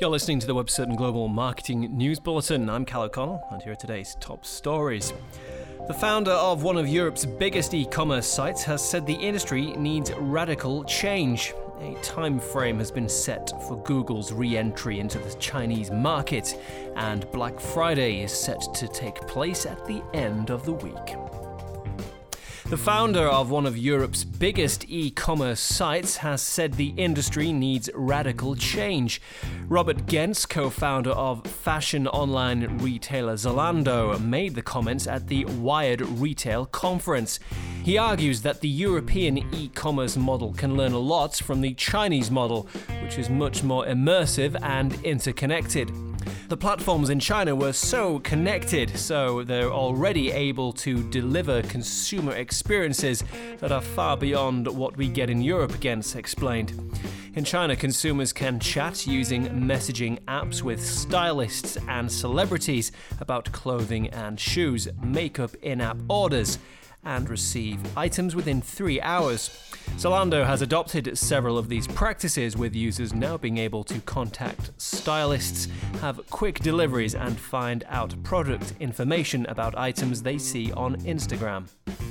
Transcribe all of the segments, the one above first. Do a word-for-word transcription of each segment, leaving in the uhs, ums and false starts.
You're listening to the Web Certain Global Marketing News Bulletin. I'm Cal O'Connell, and here are today's top stories. The founder of one of Europe's biggest e-commerce sites has said the industry needs radical change. A time frame has been set for Google's re-entry into the Chinese market, and Black Friday is set to take place at the end of the week. The founder of one of Europe's biggest e-commerce sites has said the industry needs radical change. Robert Gentz, co-founder of fashion online retailer Zalando, made the comments at the Wired Retail Conference. He argues that the European e-commerce model can learn a lot from the Chinese model, which is much more immersive and interconnected. The platforms in China were so connected, so they're already able to deliver consumer experiences that are far beyond what we get in Europe, Gentz explained. In China, consumers can chat using messaging apps with stylists and celebrities about clothing and shoes, make up in-app orders, and receive items within three hours. Zalando has adopted several of these practices, with users now being able to contact stylists, have quick deliveries, and find out product information about items they see on Instagram.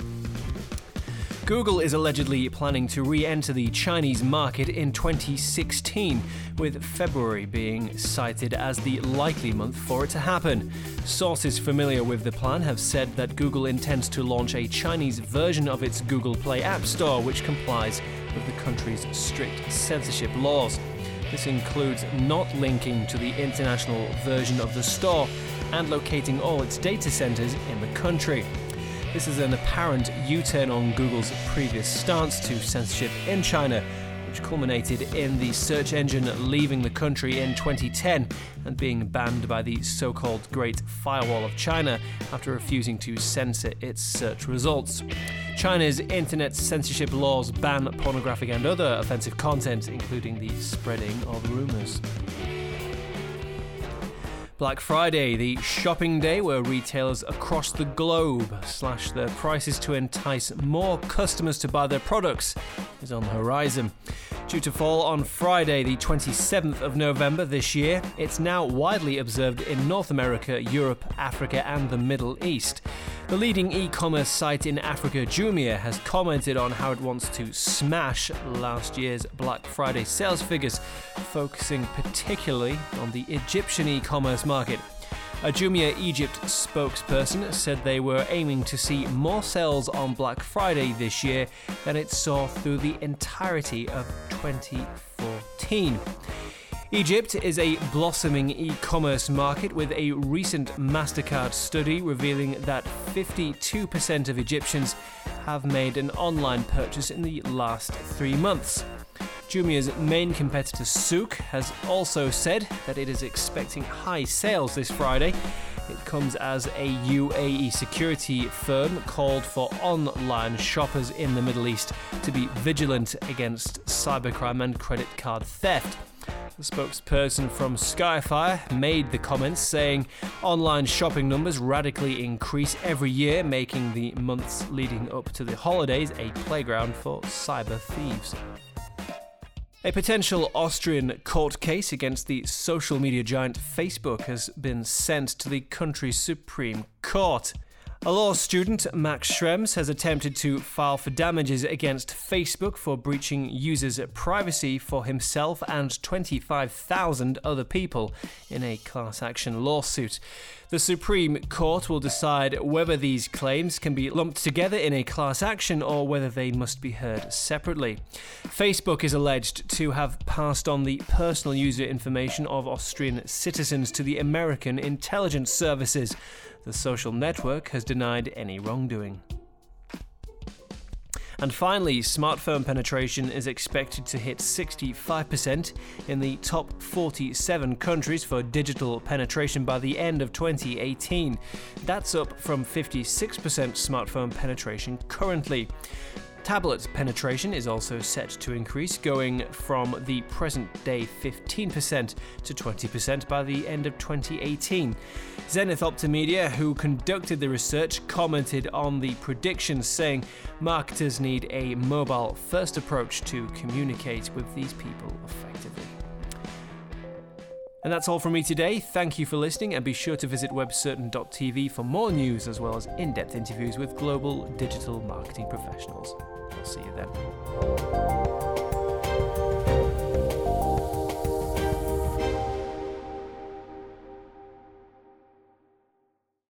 Google is allegedly planning to re-enter the Chinese market in twenty sixteen, with February being cited as the likely month for it to happen. Sources familiar with the plan have said that Google intends to launch a Chinese version of its Google Play App Store, which complies with the country's strict censorship laws. This includes not linking to the international version of the store and locating all its data centers in the country. This is an apparent U-turn on Google's previous stance to censorship in China, which culminated in the search engine leaving the country in twenty ten and being banned by the so-called Great Firewall of China after refusing to censor its search results. China's internet censorship laws ban pornographic and other offensive content, including the spreading of rumors. Black Friday, the shopping day where retailers across the globe slash their prices to entice more customers to buy their products, is on the horizon. Due to fall on Friday, the twenty-seventh of November this year, it's now widely observed in North America, Europe, Africa, and the Middle East. The leading e-commerce site in Africa, Jumia, has commented on how it wants to smash last year's Black Friday sales figures, focusing particularly on the Egyptian e-commerce market. A Jumia Egypt spokesperson said they were aiming to see more sales on Black Friday this year than it saw through the entirety of twenty fourteen. Egypt is a blossoming e-commerce market, with a recent MasterCard study revealing that fifty-two percent of Egyptians have made an online purchase in the last three months. Jumia's main competitor Souq has also said that it is expecting high sales this Friday. It comes as a U A E security firm called for online shoppers in the Middle East to be vigilant against cybercrime and credit card theft. The spokesperson from Skyfire made the comments, saying online shopping numbers radically increase every year, making the months leading up to the holidays a playground for cyber thieves. A potential Austrian court case against the social media giant Facebook has been sent to the country's Supreme Court. A law student, Max Schrems, has attempted to file for damages against Facebook for breaching users' privacy for himself and twenty-five thousand other people in a class action lawsuit. The Supreme Court will decide whether these claims can be lumped together in a class action or whether they must be heard separately. Facebook is alleged to have passed on the personal user information of Austrian citizens to the American intelligence services. The social network has denied any wrongdoing. And finally, smartphone penetration is expected to hit sixty-five percent in the top forty-seven countries for digital penetration by the end of twenty eighteen. That's up from fifty-six percent smartphone penetration currently. Tablet penetration is also set to increase, going from the present-day fifteen percent to twenty percent by the end of twenty eighteen. Zenith Optimedia, who conducted the research, commented on the predictions, saying marketers need a mobile-first approach to communicate with these people effectively. And that's all from me today. Thank you for listening, and be sure to visit web certain dot t v for more news as well as in-depth interviews with global digital marketing professionals. I'll see you then.